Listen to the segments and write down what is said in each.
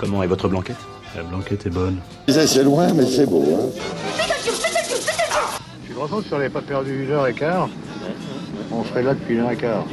Comment est votre blanquette? La blanquette est bonne. C'est loin, mais c'est beau, hein. Je suis content si on n'avait pas perdu 1h15. On serait là depuis 1h15.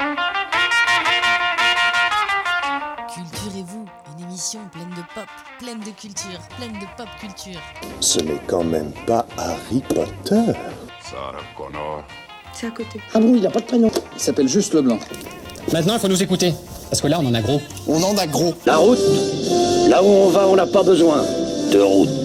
Culturez-vous, une émission pleine de pop, pleine de culture, pleine de pop culture. Ce n'est quand même pas Harry Potter. Sarah Connor. C'est à côté. Ah bon, il n'a pas de prénom. Il s'appelle juste Leblanc. Maintenant, il faut nous écouter. Parce que là, on en a gros. On en a gros. La route, là où on va, on n'a pas besoin de route.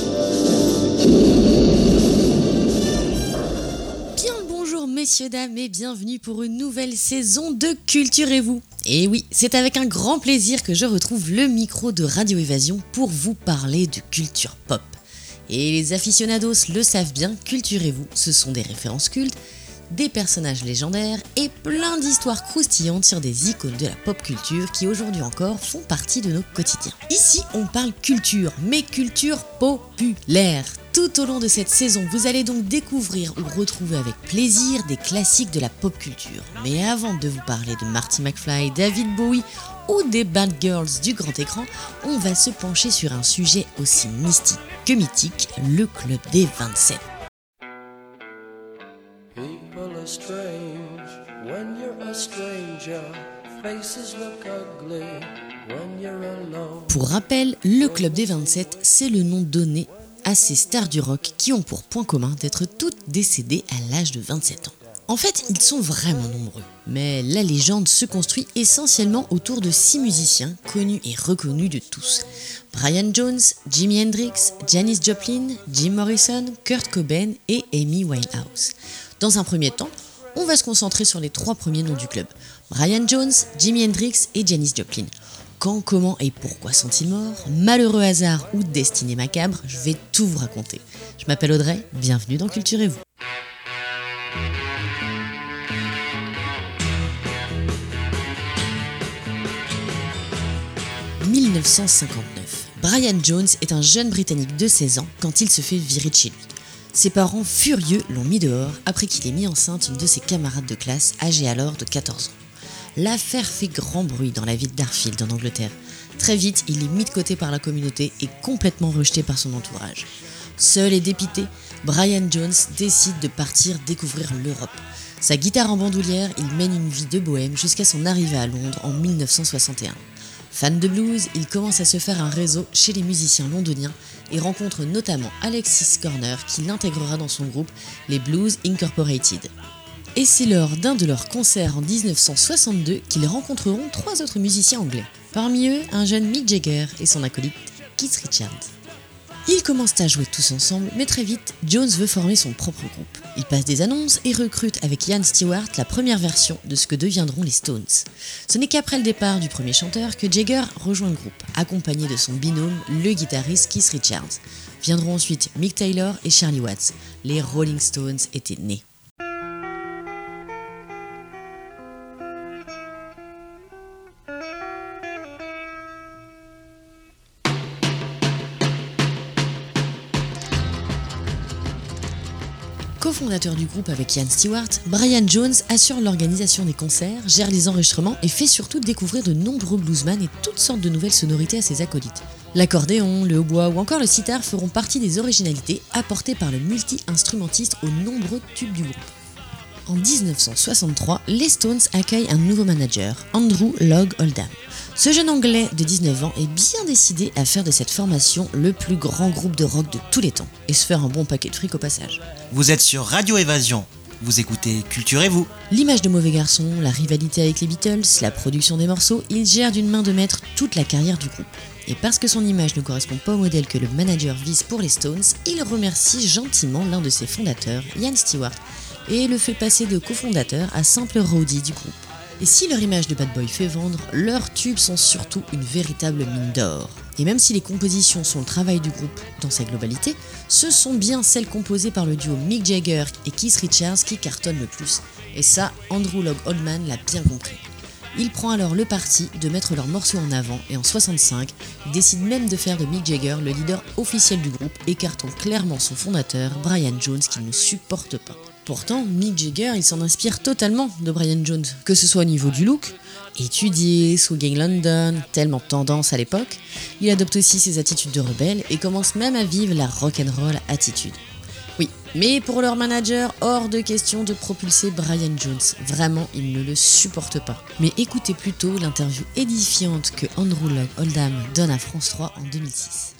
Bien le bonjour messieurs, dames et bienvenue pour une nouvelle saison de Culturez-vous. Et oui, c'est avec un grand plaisir que je retrouve le micro de Radio Évasion pour vous parler de culture pop. Et les aficionados le savent bien, Culturez-vous, ce sont des références cultes, des personnages légendaires et plein d'histoires croustillantes sur des icônes de la pop culture qui aujourd'hui encore font partie de nos quotidiens. Ici, on parle culture, mais culture populaire. Tout au long de cette saison, vous allez donc découvrir ou retrouver avec plaisir des classiques de la pop culture. Mais avant de vous parler de Marty McFly, David Bowie ou des Bad Girls du grand écran, on va se pencher sur un sujet aussi mystique que mythique, le Club des 27. People are strange when you're a stranger. Faces look ugly when you're alone. Pour rappel, le Club des 27, c'est le nom donné à ces stars du rock qui ont pour point commun d'être toutes décédées à l'âge de 27 ans. En fait, ils sont vraiment nombreux, mais la légende se construit essentiellement autour de 6 musiciens connus et reconnus de tous. Brian Jones, Jimi Hendrix, Janis Joplin, Jim Morrison, Kurt Cobain et Amy Winehouse. Dans un premier temps, on va se concentrer sur les 3 premiers noms du club. Brian Jones, Jimi Hendrix et Janis Joplin. Quand, comment et pourquoi sont-ils morts? Malheureux hasard ou destinée macabre, je vais tout vous raconter. Je m'appelle Audrey, bienvenue dans Culturez-vous. « 1959. Brian Jones est un jeune Britannique de 16 ans quand il se fait virer de chez lui. Ses parents, furieux, l'ont mis dehors après qu'il ait mis enceinte une de ses camarades de classe, âgée alors de 14 ans. L'affaire fait grand bruit dans la ville d'Arfield en Angleterre. Très vite, il est mis de côté par la communauté et complètement rejeté par son entourage. Seul et dépité, Brian Jones décide de partir découvrir l'Europe. Sa guitare en bandoulière, il mène une vie de bohème jusqu'à son arrivée à Londres en 1961. Fan de blues, il commence à se faire un réseau chez les musiciens londoniens et rencontre notamment Alexis Corner qui l'intégrera dans son groupe, les Blues Incorporated. Et c'est lors d'un de leurs concerts en 1962 qu'ils rencontreront 3 autres musiciens anglais. Parmi eux, un jeune Mick Jagger et son acolyte Keith Richards. Ils commencent à jouer tous ensemble, mais très vite, Jones veut former son propre groupe. Il passe des annonces et recrute avec Ian Stewart la première version de ce que deviendront les Stones. Ce n'est qu'après le départ du premier chanteur que Jagger rejoint le groupe, accompagné de son binôme, le guitariste Keith Richards. Viendront ensuite Mick Taylor et Charlie Watts. Les Rolling Stones étaient nés. Co-fondateur du groupe avec Ian Stewart, Brian Jones assure l'organisation des concerts, gère les enregistrements et fait surtout découvrir de nombreux bluesmen et toutes sortes de nouvelles sonorités à ses acolytes. L'accordéon, le hautbois ou encore le sitar feront partie des originalités apportées par le multi-instrumentiste aux nombreux tubes du groupe. En 1963, les Stones accueillent un nouveau manager, Andrew Loog Oldham. Ce jeune anglais de 19 ans est bien décidé à faire de cette formation le plus grand groupe de rock de tous les temps et se faire un bon paquet de fric au passage. Vous êtes sur Radio Évasion, vous écoutez Culturez-vous. L'image de mauvais garçon, la rivalité avec les Beatles, la production des morceaux, il gère d'une main de maître toute la carrière du groupe. Et parce que son image ne correspond pas au modèle que le manager vise pour les Stones, il remercie gentiment l'un de ses fondateurs, Ian Stewart, et le fait passer de cofondateur à simple roadie du groupe. Et si leur image de bad boy fait vendre, leurs tubes sont surtout une véritable mine d'or. Et même si les compositions sont le travail du groupe dans sa globalité, ce sont bien celles composées par le duo Mick Jagger et Keith Richards qui cartonnent le plus. Et ça, Andrew Loog Oldham l'a bien compris. Il prend alors le parti de mettre leurs morceaux en avant et en 65, il décide même de faire de Mick Jagger le leader officiel du groupe, écartant clairement son fondateur, Brian Jones, qu'il ne supporte pas. Pourtant, Mick Jagger, il s'en inspire totalement de Brian Jones, que ce soit au niveau du look, étudié, sous Gang London, tellement tendance à l'époque, il adopte aussi ses attitudes de rebelle et commence même à vivre la rock'n'roll attitude. Oui, mais pour leur manager, hors de question de propulser Brian Jones. Vraiment, il ne le supporte pas. Mais écoutez plutôt l'interview édifiante que Andrew Loog Oldham donne à France 3 en 2006.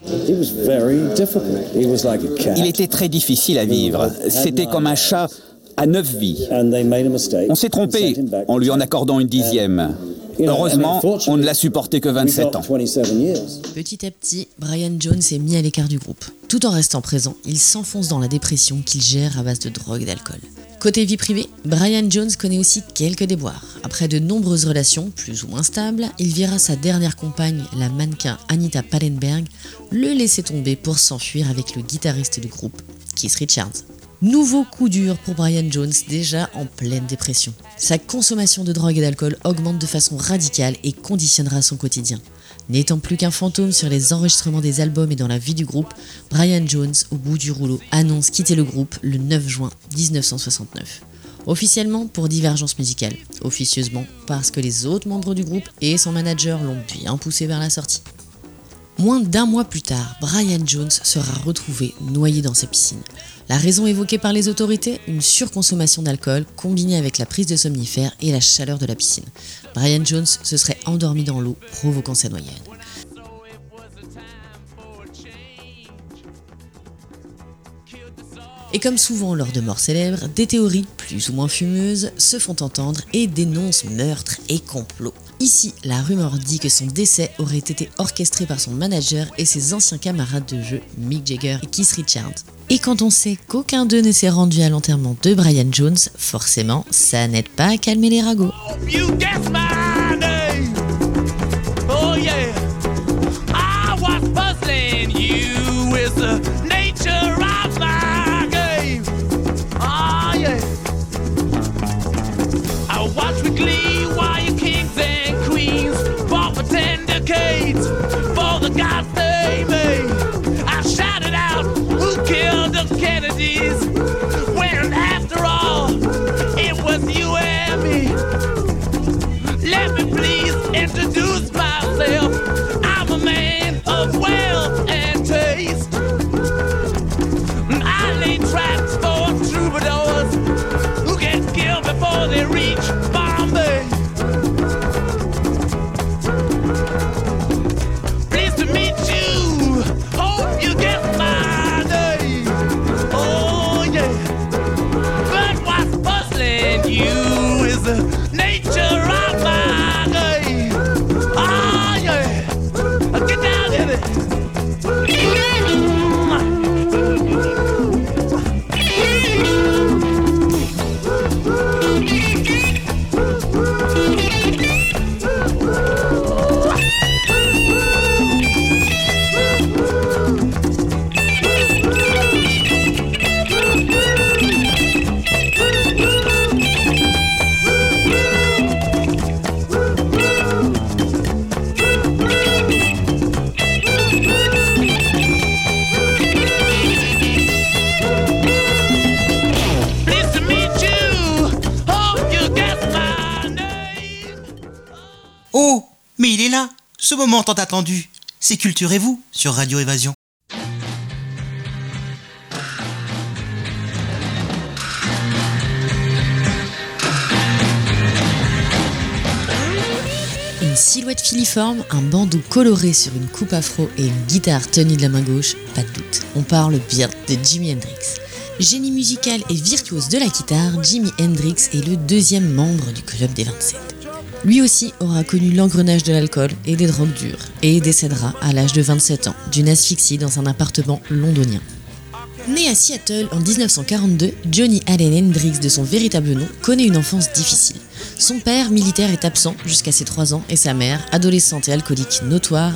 Il était très difficile à vivre. C'était comme un chat à 9 vies. On s'est trompé en lui en accordant une 10e. Heureusement, on ne l'a supporté que 27 ans. Petit à petit, Brian Jones est mis à l'écart du groupe. Tout en restant présent, il s'enfonce dans la dépression qu'il gère à base de drogue et d'alcool. Côté vie privée, Brian Jones connaît aussi quelques déboires. Après de nombreuses relations, plus ou moins stables, il vira sa dernière compagne, la mannequin Anita Pallenberg, le laisser tomber pour s'enfuir avec le guitariste du groupe, Keith Richards. Nouveau coup dur pour Brian Jones, déjà en pleine dépression. Sa consommation de drogue et d'alcool augmente de façon radicale et conditionnera son quotidien. N'étant plus qu'un fantôme sur les enregistrements des albums et dans la vie du groupe, Brian Jones, au bout du rouleau, annonce quitter le groupe le 9 juin 1969. Officiellement pour divergence musicale, officieusement parce que les autres membres du groupe et son manager l'ont bien poussé vers la sortie. Moins d'1 mois plus tard, Brian Jones sera retrouvé noyé dans sa piscine. La raison évoquée par les autorités, une surconsommation d'alcool combinée avec la prise de somnifères et la chaleur de la piscine. Brian Jones se serait endormi dans l'eau, provoquant sa noyade. Et comme souvent lors de morts célèbres, des théories plus ou moins fumeuses se font entendre et dénoncent meurtre et complot. Ici, la rumeur dit que son décès aurait été orchestré par son manager et ses anciens camarades de jeu, Mick Jagger et Keith Richards. Et quand on sait qu'aucun d'eux ne s'est rendu à l'enterrement de Brian Jones, forcément, ça n'aide pas à calmer les ragots. When after all, it was you and me. Let me please introduce myself. I'm a man of wealth and taste. I lay traps for troubadours who get killed before they reach Bombay. Pleased to meet you. Hope you get my name. Oh yeah. But what's puzzling you is the nature of my game. Oh yeah. Get down in it. Oh, mais il est là, ce moment tant attendu. C'est Culturez-vous sur Radio Évasion. Une silhouette filiforme, un bandeau coloré sur une coupe afro et une guitare tenue de la main gauche, pas de doute. On parle bien de Jimi Hendrix. Génie musical et virtuose de la guitare, Jimi Hendrix est le deuxième membre du Club des 27. Lui aussi aura connu l'engrenage de l'alcool et des drogues dures et décédera à l'âge de 27 ans d'une asphyxie dans un appartement londonien. Né à Seattle en 1942, Johnny Allen Hendrix, de son véritable nom, connaît une enfance difficile. Son père, militaire, est absent jusqu'à ses 3 ans et sa mère, adolescente et alcoolique notoire,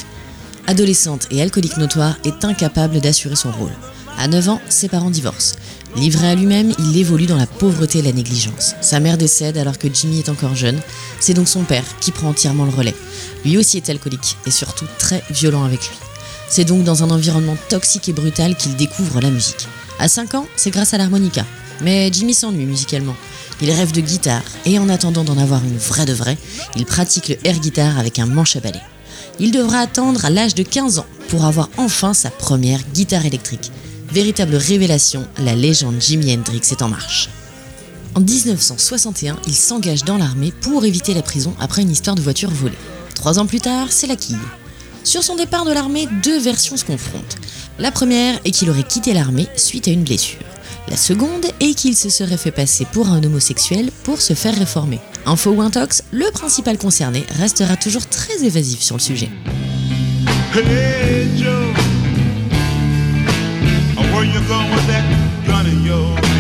est incapable d'assurer son rôle. À 9 ans, ses parents divorcent. Livré à lui-même, il évolue dans la pauvreté et la négligence. Sa mère décède alors que Jimmy est encore jeune. C'est donc son père qui prend entièrement le relais. Lui aussi est alcoolique et surtout très violent avec lui. C'est donc dans un environnement toxique et brutal qu'il découvre la musique. À 5 ans, c'est grâce à l'harmonica. Mais Jimmy s'ennuie musicalement. Il rêve de guitare et en attendant d'en avoir une vraie de vraie, il pratique le air guitar avec un manche à balai. Il devra attendre à l'âge de 15 ans pour avoir enfin sa première guitare électrique. Véritable révélation, la légende Jimi Hendrix est en marche. En 1961, il s'engage dans l'armée pour éviter la prison après une histoire de voiture volée. 3 ans plus tard, c'est la quille. Sur son départ de l'armée, 2 versions se confrontent. La première est qu'il aurait quitté l'armée suite à une blessure. La seconde est qu'il se serait fait passer pour un homosexuel pour se faire réformer. Info ou intox, le principal concerné restera toujours très évasif sur le sujet. Hey Joe, where you going with that gun in your hand?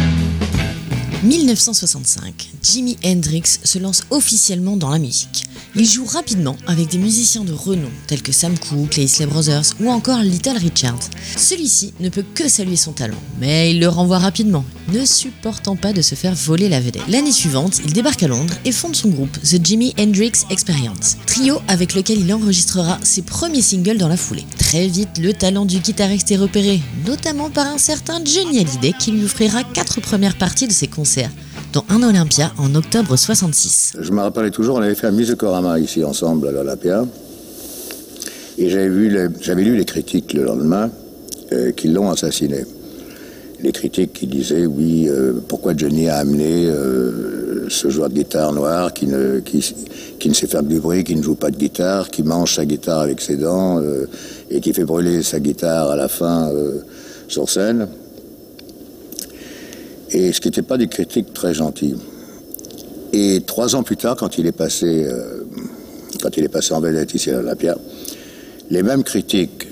1965, Jimi Hendrix se lance officiellement dans la musique. Il joue rapidement avec des musiciens de renom tels que Sam Cooke, les Isley Brothers ou encore Little Richard. Celui-ci ne peut que saluer son talent, mais il le renvoie rapidement, ne supportant pas de se faire voler la vedette. L'année suivante, il débarque à Londres et fonde son groupe The Jimi Hendrix Experience, trio avec lequel il enregistrera ses premiers singles dans la foulée. Très vite, le talent du guitariste est repéré, notamment par un certain Johnny Hallyday qui lui offrira 4 premières parties de ses concerts, dont un Olympia en octobre 66. Je me rappelais toujours, on avait fait un Musicorama ici ensemble à l'Olympia. Et j'avais lu les critiques le lendemain qui l'ont assassiné. Les critiques qui disaient, oui, pourquoi Johnny a amené ce joueur de guitare noir qui ne sait faire du bruit, qui ne joue pas de guitare, qui mange sa guitare avec ses dents et qui fait brûler sa guitare à la fin sur scène. Et ce qui n'était pas des critiques très gentilles. Et 3 ans plus tard, quand il est passé en vedette ici à l'Olympia, les mêmes critiques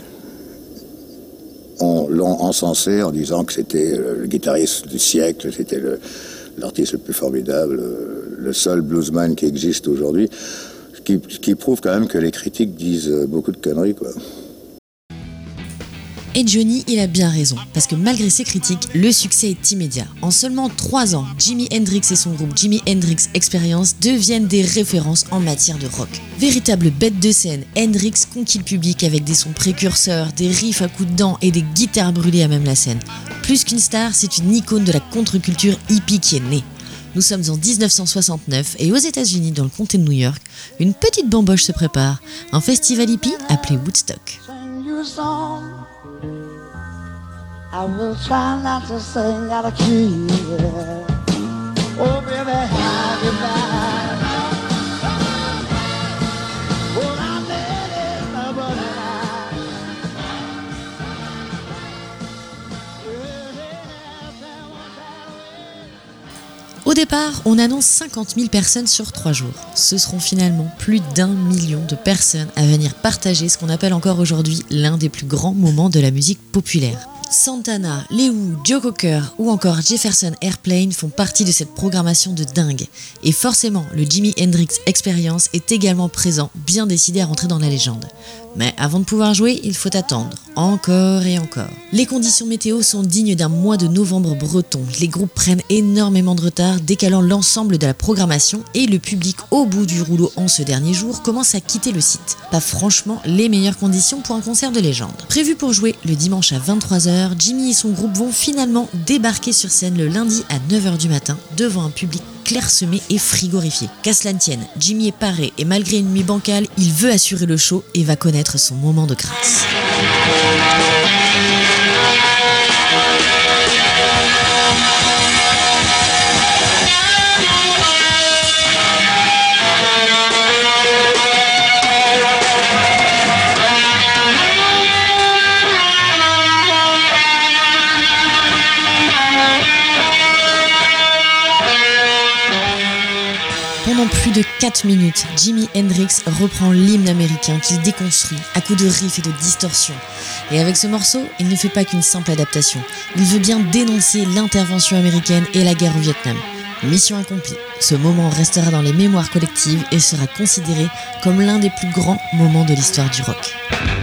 l'ont encensé en disant que c'était le guitariste du siècle, c'était l'artiste le plus formidable, le seul bluesman qui existe aujourd'hui, ce qui prouve quand même que les critiques disent beaucoup de conneries, quoi. Et Johnny, il a bien raison, parce que malgré ses critiques, le succès est immédiat. En seulement 3 ans, Jimi Hendrix et son groupe Jimi Hendrix Experience deviennent des références en matière de rock. Véritable bête de scène, Hendrix conquit le public avec des sons précurseurs, des riffs à coups de dents et des guitares brûlées à même la scène. Plus qu'une star, c'est une icône de la contre-culture hippie qui est née. Nous sommes en 1969 et aux États-Unis, dans le comté de New York, une petite bamboche se prépare, un festival hippie appelé Woodstock. I will try not to sing out of key. Oh, baby, have you back? Oh, I let it never Au départ, on annonce 50 000 personnes sur 3 jours. Ce seront finalement plus d'1 million de personnes à venir partager ce qu'on appelle encore aujourd'hui l'un des plus grands moments de la musique populaire. Santana, Les Who, Joe Cocker ou encore Jefferson Airplane font partie de cette programmation de dingue. Et forcément, le Jimi Hendrix Experience est également présent, bien décidé à rentrer dans la légende. Mais avant de pouvoir jouer, il faut attendre, encore et encore. Les conditions météo sont dignes d'un mois de novembre breton. Les groupes prennent énormément de retard, décalant l'ensemble de la programmation et le public au bout du rouleau en ce dernier jour commence à quitter le site. Pas franchement les meilleures conditions pour un concert de légende. Prévu pour jouer le dimanche à 23h, Jimmy et son groupe vont finalement débarquer sur scène le lundi à 9h du matin devant un public clairsemé et frigorifié. Qu'à cela ne tienne, Jimmy est paré et malgré une nuit bancale, il veut assurer le show et va connaître son moment de grâce. Pendant plus de 4 minutes, Jimi Hendrix reprend l'hymne américain qu'il déconstruit à coups de riffs et de distorsions. Et avec ce morceau, il ne fait pas qu'une simple adaptation. Il veut bien dénoncer l'intervention américaine et la guerre au Vietnam. Mission accomplie. Ce moment restera dans les mémoires collectives et sera considéré comme l'un des plus grands moments de l'histoire du rock.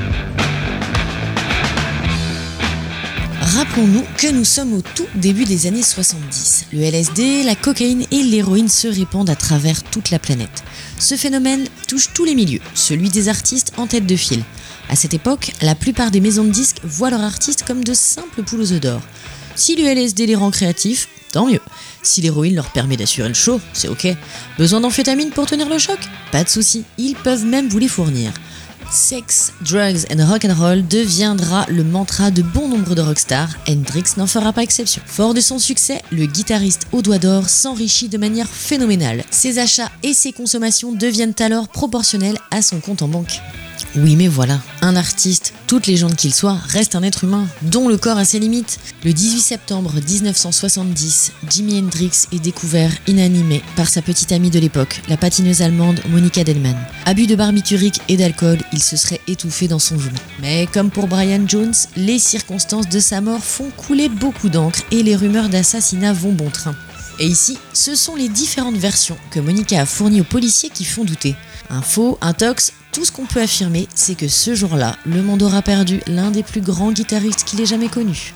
Rappelons-nous que nous sommes au tout début des années 70. Le LSD, la cocaïne et l'héroïne se répandent à travers toute la planète. Ce phénomène touche tous les milieux, celui des artistes en tête de file. À cette époque, la plupart des maisons de disques voient leurs artistes comme de simples poules aux œufs d'or. Si le LSD les rend créatifs, Tant mieux. Si l'héroïne leur permet d'assurer le show, c'est ok. Besoin d'amphétamines pour tenir le choc? Pas de souci, ils peuvent même vous les fournir. Sex, drugs and rock'n'roll deviendra le mantra de bon nombre de rockstars. Hendrix n'en fera pas exception. Fort de son succès, le guitariste au doigt d'or s'enrichit de manière phénoménale. Ses achats et ses consommations deviennent alors proportionnels à son compte en banque. Oui mais voilà, un artiste, toute légende qu'il soit, reste un être humain, dont le corps a ses limites. Le 18 septembre 1970, Jimi Hendrix est découvert inanimé par sa petite amie de l'époque, la patineuse allemande Monika Delman. Abus de barbiturique et d'alcool, il se serait étouffé dans son vomi. Mais comme pour Brian Jones, les circonstances de sa mort font couler beaucoup d'encre et les rumeurs d'assassinat vont bon train. Et ici, ce sont les différentes versions que Monika a fournies aux policiers qui font douter. Un faux, un tox, tout ce qu'on peut affirmer, c'est que ce jour-là, le monde aura perdu l'un des plus grands guitaristes qu'il ait jamais connu.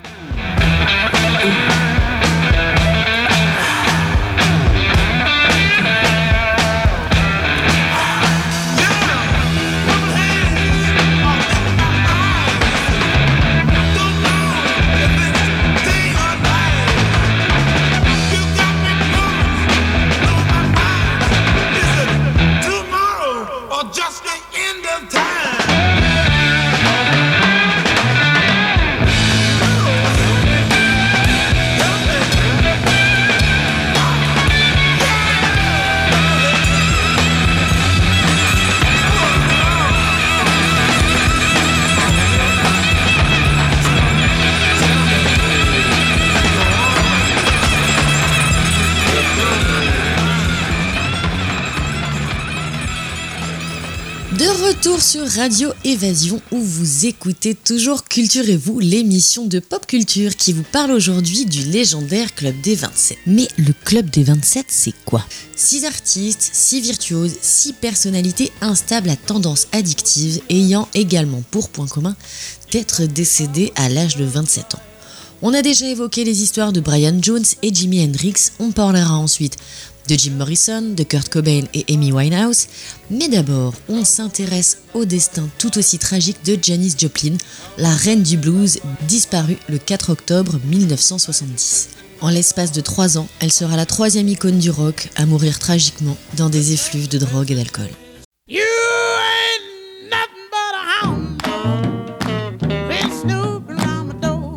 Retour sur Radio Évasion où vous écoutez toujours Culturez-vous, l'émission de pop culture qui vous parle aujourd'hui du légendaire Club des 27. Mais le Club des 27, c'est quoi? 6 artistes, 6 virtuoses, 6 personnalités instables à tendance addictive ayant également pour point commun d'être décédés à l'âge de 27 ans. On a déjà évoqué les histoires de Brian Jones et Jimi Hendrix, on parlera ensuite de Jim Morrison, de Kurt Cobain et Amy Winehouse, mais d'abord, on s'intéresse au destin tout aussi tragique de Janis Joplin, la reine du blues, disparue le 4 octobre 1970. En l'espace de 3 ans, elle sera la 3e icône du rock à mourir tragiquement dans des effluves de drogue et d'alcool. You ain't nothing but a hound dog, been snooping around my door.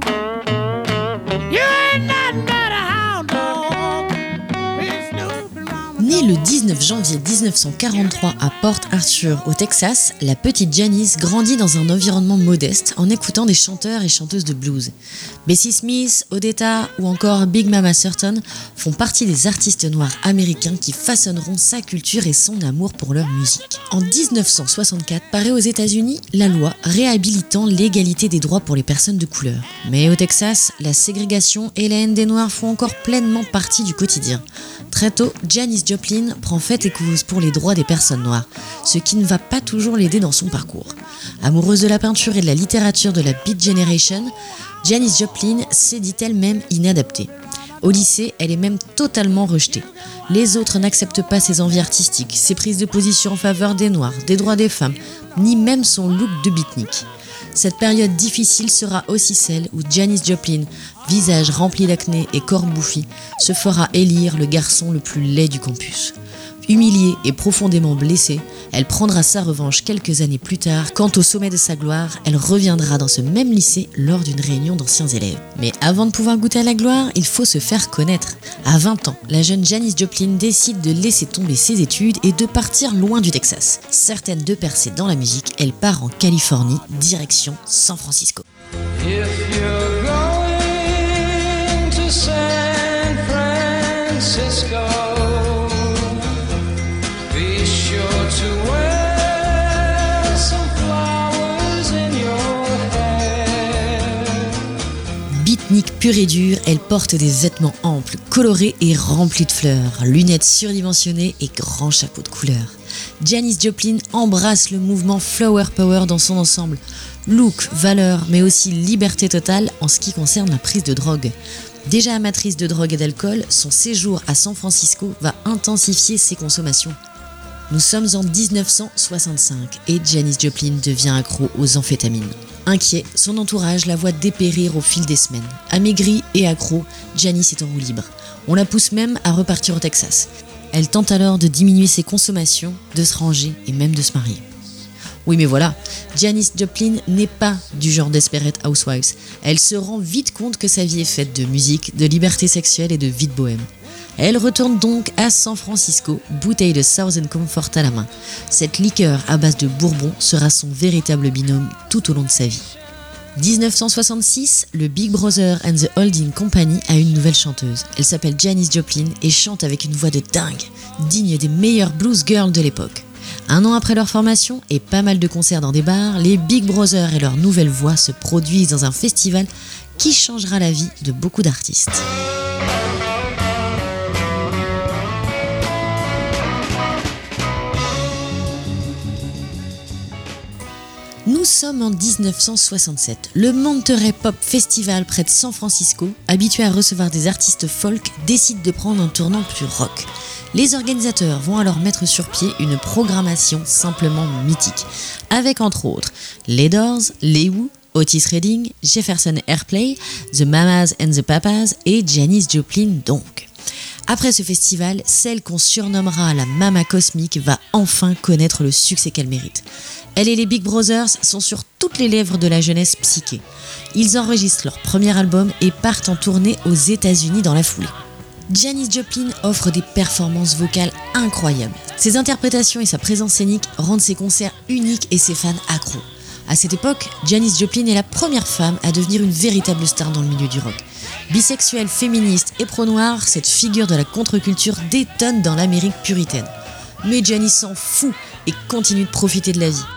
You ain't nothing but a hound dog, been snooping around my door. Née le 19 janvier 1943 à Port Arthur, au Texas, la petite Janis grandit dans un environnement modeste en écoutant des chanteurs et chanteuses de blues. Bessie Smith, Odetta ou encore Big Mama Thornton font partie des artistes noirs américains qui façonneront sa culture et son amour pour leur musique. En 1964 paraît aux États-Unis la loi réhabilitant l'égalité des droits pour les personnes de couleur. Mais au Texas, la ségrégation et la haine des Noirs font encore pleinement partie du quotidien. Très tôt, Janis Joplin prend fait et cause pour les droits des personnes noires, ce qui ne va pas toujours l'aider dans son parcours. Amoureuse de la peinture et de la littérature de la Beat Generation, Janis Joplin s'est dit elle-même inadaptée. Au lycée, elle est même totalement rejetée. Les autres n'acceptent pas ses envies artistiques, ses prises de position en faveur des Noirs, des droits des femmes, ni même son look de beatnik. Cette période difficile sera aussi celle où Janis Joplin, visage rempli d'acné et corps bouffi, se fera élire le garçon le plus laid du campus. Humiliée et profondément blessée, elle prendra sa revanche quelques années plus tard quand au sommet de sa gloire, elle reviendra dans ce même lycée lors d'une réunion d'anciens élèves. Mais avant de pouvoir goûter à la gloire, il faut se faire connaître. À 20 ans, la jeune Janis Joplin décide de laisser tomber ses études et de partir loin du Texas. Certaine de percer dans la musique, elle part en Californie, direction San Francisco. If you're going to San Francisco, be sure to wear some flowers in your hair. Beatnik pure et dure, elle porte des vêtements amples, colorés et remplis de fleurs, lunettes surdimensionnées et grand chapeau de couleur. Janis Joplin embrasse le mouvement Flower Power dans son ensemble. Look, valeur, mais aussi liberté totale en ce qui concerne la prise de drogue. Déjà amatrice de drogue et d'alcool, son séjour à San Francisco va intensifier ses consommations. Nous sommes en 1965 et Janis Joplin devient accro aux amphétamines. Inquiet, son entourage la voit dépérir au fil des semaines. Amaigrie et accro, Janis est en roue libre. On la pousse même à repartir au Texas. Elle tente alors de diminuer ses consommations, de se ranger et même de se marier. Oui mais voilà, Janis Joplin n'est pas du genre Desperate Housewives. Elle se rend vite compte que sa vie est faite de musique, de liberté sexuelle et de vie de bohème. Elle retourne donc à San Francisco, bouteille de Southern Comfort à la main. Cette liqueur à base de bourbon sera son véritable binôme tout au long de sa vie. 1966, le Big Brother and the Holding Company a une nouvelle chanteuse. Elle s'appelle Janis Joplin et chante avec une voix de dingue, digne des meilleures blues girls de l'époque. Un an après leur formation et pas mal de concerts dans des bars, les Big Brothers et leur nouvelle voix se produisent dans un festival qui changera la vie de beaucoup d'artistes. Nous sommes en 1967. Le Monterey Pop Festival près de San Francisco, habitué à recevoir des artistes folk, décide de prendre un tournant plus rock. Les organisateurs vont alors mettre sur pied une programmation simplement mythique, avec entre autres les Doors, les Who, Otis Redding, Jefferson Airplay, The Mamas and the Papas et Janis Joplin donc. Après ce festival, celle qu'on surnommera la Mama Cosmique va enfin connaître le succès qu'elle mérite. Elle et les Big Brothers sont sur toutes les lèvres de la jeunesse psyché. Ils enregistrent leur premier album et partent en tournée aux États-Unis dans la foulée. Janis Joplin offre des performances vocales incroyables. Ses interprétations et sa présence scénique rendent ses concerts uniques et ses fans accros. À cette époque, Janis Joplin est la première femme à devenir une véritable star dans le milieu du rock. Bisexuelle, féministe et pro-noire, cette figure de la contre-culture détonne dans l'Amérique puritaine. Mais Janis s'en fout et continue de profiter de la vie.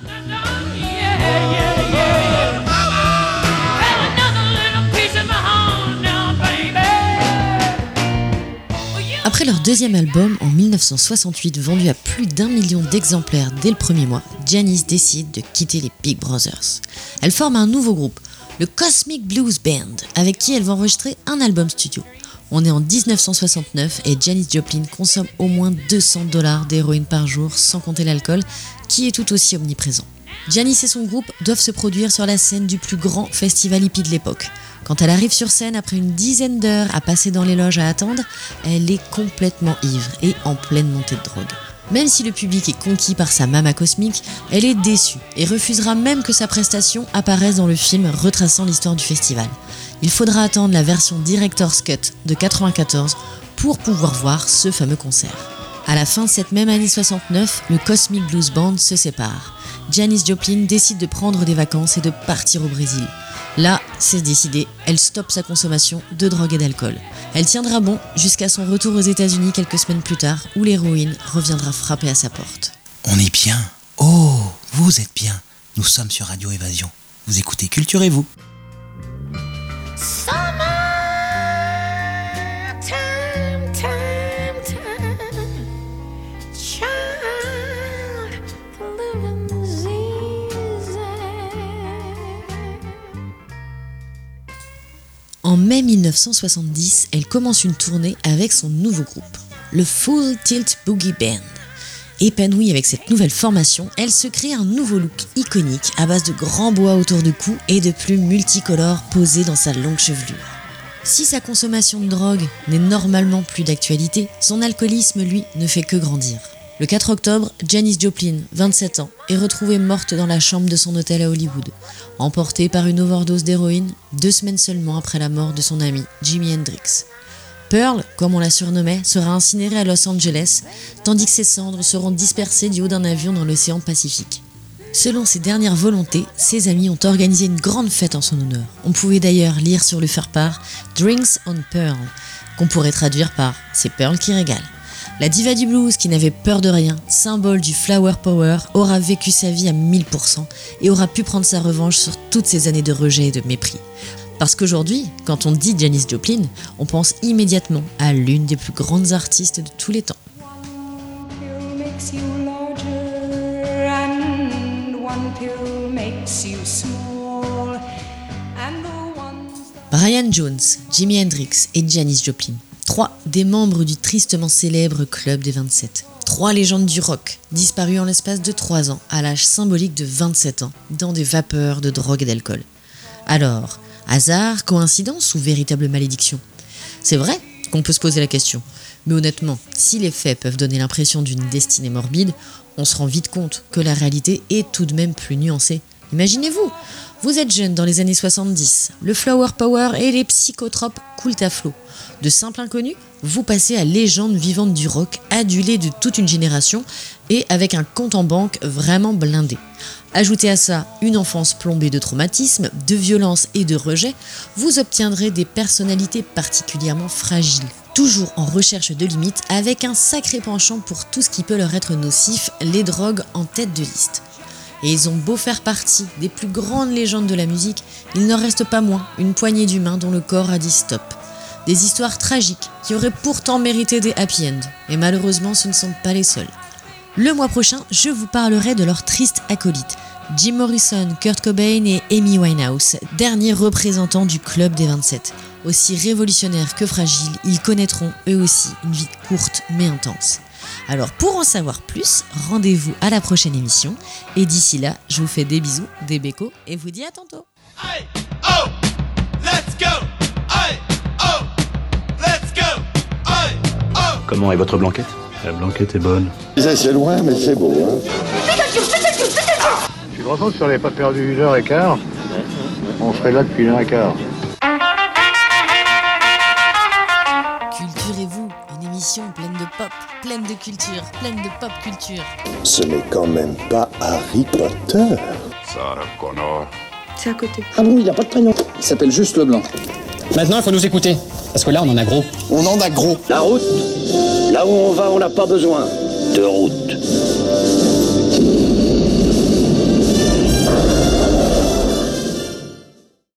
Après leur deuxième album, en 1968, vendu à plus d'1 million d'exemplaires dès le premier mois, Janis décide de quitter les Big Brothers. Elle forme un nouveau groupe, le Cosmic Blues Band, avec qui elle va enregistrer un album studio. On est en 1969 et Janis Joplin consomme au moins $200 d'héroïne par jour, sans compter l'alcool, qui est tout aussi omniprésent. Janis et son groupe doivent se produire sur la scène du plus grand festival hippie de l'époque. Quand elle arrive sur scène après une dizaine d'heures à passer dans les loges à attendre, elle est complètement ivre et en pleine montée de drogue. Même si le public est conquis par sa Mama Cosmique, elle est déçue et refusera même que sa prestation apparaisse dans le film retraçant l'histoire du festival. Il faudra attendre la version Director's Cut de 1994 pour pouvoir voir ce fameux concert. À la fin de cette même année 69, le Cosmic Blues Band se sépare. Janis Joplin décide de prendre des vacances et de partir au Brésil. Là, c'est décidé, elle stoppe sa consommation de drogue et d'alcool. Elle tiendra bon jusqu'à son retour aux États-Unis quelques semaines plus tard, où l'héroïne reviendra frapper à sa porte. On est bien. Oh, vous êtes bien. Nous sommes sur Radio Évasion. Vous écoutez Culturez-vous. En mai 1970, elle commence une tournée avec son nouveau groupe, le Full Tilt Boogie Band. Épanouie avec cette nouvelle formation, elle se crée un nouveau look iconique à base de grands bois autour du cou et de plumes multicolores posées dans sa longue chevelure. Si sa consommation de drogue n'est normalement plus d'actualité, son alcoolisme, lui, ne fait que grandir. Le 4 octobre, Janis Joplin, 27 ans, est retrouvée morte dans la chambre de son hôtel à Hollywood, emportée par une overdose d'héroïne 2 semaines seulement après la mort de son ami Jimi Hendrix. Pearl, comme on la surnommait, sera incinérée à Los Angeles, tandis que ses cendres seront dispersées du haut d'un avion dans l'océan Pacifique. Selon ses dernières volontés, ses amis ont organisé une grande fête en son honneur. On pouvait d'ailleurs lire sur le faire-part « Drinks on Pearl », qu'on pourrait traduire par « C'est Pearl qui régale ». La diva du blues, qui n'avait peur de rien, symbole du flower power, aura vécu sa vie à 1000% et aura pu prendre sa revanche sur toutes ces années de rejet et de mépris. Parce qu'aujourd'hui, quand on dit Janis Joplin, on pense immédiatement à l'une des plus grandes artistes de tous les temps. Brian Jones, Jimi Hendrix et Janis Joplin. 3 des membres du tristement célèbre Club des 27. 3 légendes du rock, disparues en l'espace de 3 ans, à l'âge symbolique de 27 ans, dans des vapeurs de drogue et d'alcool. Alors, hasard, coïncidence ou véritable malédiction ? C'est vrai qu'on peut se poser la question. Mais honnêtement, si les faits peuvent donner l'impression d'une destinée morbide, on se rend vite compte que la réalité est tout de même plus nuancée. Imaginez-vous, vous êtes jeune dans les années 70, le flower power et les psychotropes coulent à flot. De simple inconnu, vous passez à légende vivante du rock, adulé de toute une génération et avec un compte en banque vraiment blindé. Ajoutez à ça une enfance plombée de traumatismes, de violences et de rejets, vous obtiendrez des personnalités particulièrement fragiles, toujours en recherche de limites, avec un sacré penchant pour tout ce qui peut leur être nocif, les drogues en tête de liste. Et ils ont beau faire partie des plus grandes légendes de la musique, il n'en reste pas moins une poignée d'humains dont le corps a dit stop. Des histoires tragiques qui auraient pourtant mérité des happy end, et malheureusement ce ne sont pas les seuls. Le mois prochain, je vous parlerai de leurs tristes acolytes, Jim Morrison, Kurt Cobain et Amy Winehouse, derniers représentants du Club des 27. Aussi révolutionnaires que fragiles, ils connaîtront eux aussi une vie courte mais intense. Alors pour en savoir plus, rendez-vous à la prochaine émission, et d'ici là, je vous fais des bisous, des bécos, et vous dis à tantôt. Hey, oh, let's go. Hey, oh, let's go. Hey, oh. Comment est votre blanquette? La blanquette est bonne. C'est loin, mais c'est beau, hein. Tu te rends compte si on n'avait pas perdu 1h15, on serait là depuis 1h15. Culturez-vous, une émission pleine de pop, pleine de culture, pleine de pop culture. Ce n'est quand même pas Harry Potter. Sarah Connor. C'est à côté. Ah bon, il n'a pas de prénom. Il s'appelle juste Leblanc. Maintenant, il faut nous écouter. Parce que là, on en a gros. On en a gros. La route, là où on va, on n'a pas besoin de route.